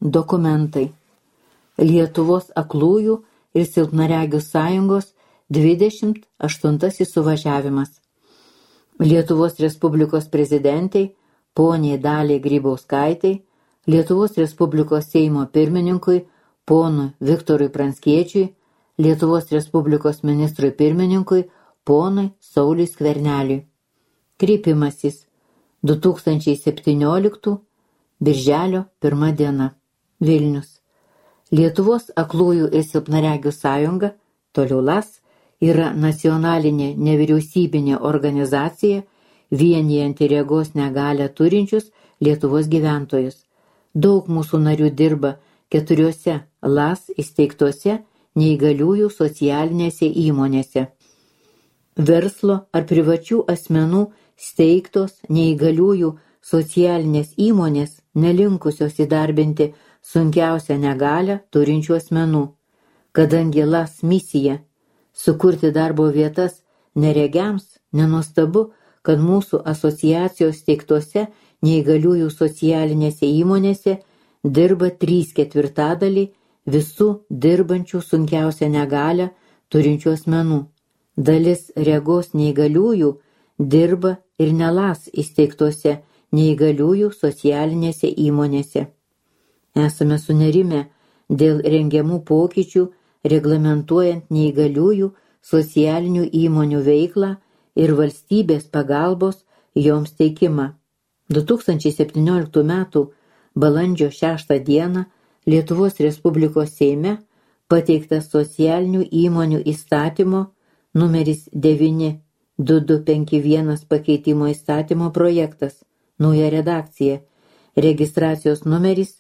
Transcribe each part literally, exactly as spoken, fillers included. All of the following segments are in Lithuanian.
Dokumentai. Lietuvos aklųjų ir silpnaregių sąjungos dvidešimt aštuntasis suvažiavimas. Lietuvos Respublikos prezidentei, poniai Daliai Grybauskaitei, Lietuvos Respublikos Seimo pirmininkui, ponui Viktorui Pranckiečiui, Lietuvos Respublikos ministrui pirmininkui, ponui Sauliui Skverneliui. Kreipimasis du tūkstančiai septynioliktų birželio pirma diena. Vilnius. Lietuvos aklųjų ir silpnaregių sąjunga, toliau L A S, yra nacionalinė nevyriausybinė organizacija, vienijanti regos negalią turinčius Lietuvos gyventojus. Daug mūsų narių dirba keturiose L A S įsteigtose neįgaliųjų socialinėse įmonėse. Verslo ar privačių asmenų steigtos neįgaliųjų socialinės įmonės nelinkusios įdarbinti sunkiausią negalią turinčių asmenų, kadangi L A S misija sukurti darbo vietas neregiams, nenuostabu, kad mūsų asociacijos steigtose neįgaliųjų socialinėse įmonėse dirba trys ketvirtadaliai visų dirbančių sunkiausią negalią turinčių asmenų. Dalis regos neįgaliųjų dirba ir ne L A S įsteigtose neįgaliųjų socialinėse įmonėse. Esame sunerimę dėl rengiamų pokyčių, reglamentuojant neįgaliųjų socialinių įmonių veiklą ir valstybės pagalbos joms teikimą. du tūkstančiai septynioliktų metų balandžio šeštą dieną Lietuvos Respublikos Seime pateiktas socialinių įmonių įstatymo numeris devyni du du penki vienas pakeitimo įstatymo projektas, nauja redakcija, registracijos numeris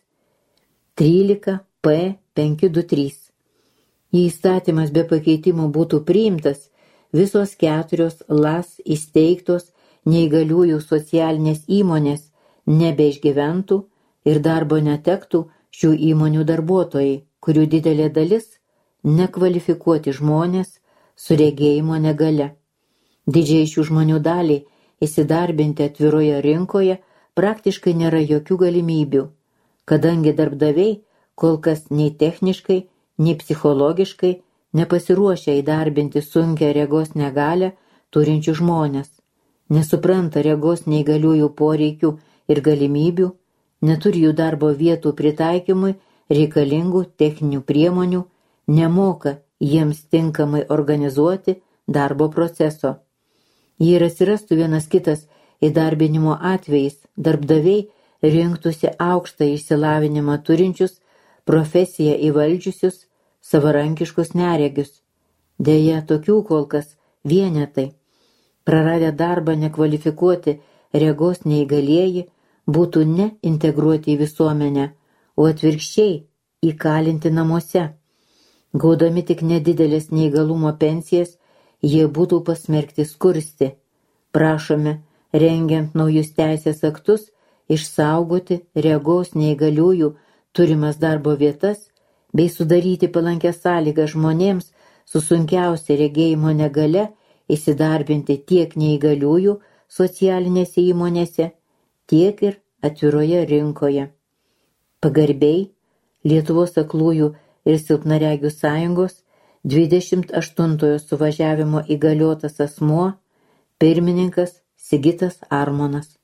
trylika P penki du trys. Jei įstatymas be pakeitimų būtų priimtas, visos keturios L A S įsteigtos neįgaliųjų socialinės įmonės nebeišgyventų ir darbo netektų šių įmonių darbuotojai, kurių didelė dalis nekvalifikuoti žmonės su regėjimo negalia. Didžiai šių žmonių daliai įsidarbinti atviroje rinkoje praktiškai nėra jokių galimybių, kadangi darbdaviai kol kas nei techniškai, nei psichologiškai nepasiruošia įdarbinti sunkią regos negalią turinčių žmonės, nesupranta regos neįgaliųjų poreikių ir galimybių, neturi jų darbo vietų pritaikymui reikalingų techninių priemonių, nemoka jiems tinkamai organizuoti darbo proceso. Jei ir atsirastų vienas kitas įdarbinimo atvejais, darbdaviai rinktųsi aukštą išsilavinimą turinčius, profesiją įvaldžiusius, savarankiškus neregius. Deja, tokių kol kas vienetai. Praradę darbą nekvalifikuoti regos neįgalieji būtų ne integruoti į visuomenę, o atvirkščiai įkalinti namuose. Gaudami tik nedidelės neįgalumo pensijas, jie būtų pasmerkti skursti. Prašome, rengiant naujus teisės aktus, išsaugoti regos neįgaliųjų turimas darbo vietas bei sudaryti palankias sąlygas žmonėms su sunkiausia regėjimo negalia įsidarbinti tiek neįgaliųjų socialinėse įmonėse, tiek ir atviroje rinkoje. Pagarbiai Lietuvos aklųjų ir silpnaregių sąjungos dvidešimt aštuntojo suvažiavimo įgaliotas asmuo, pirmininkas Sigitas Armonas.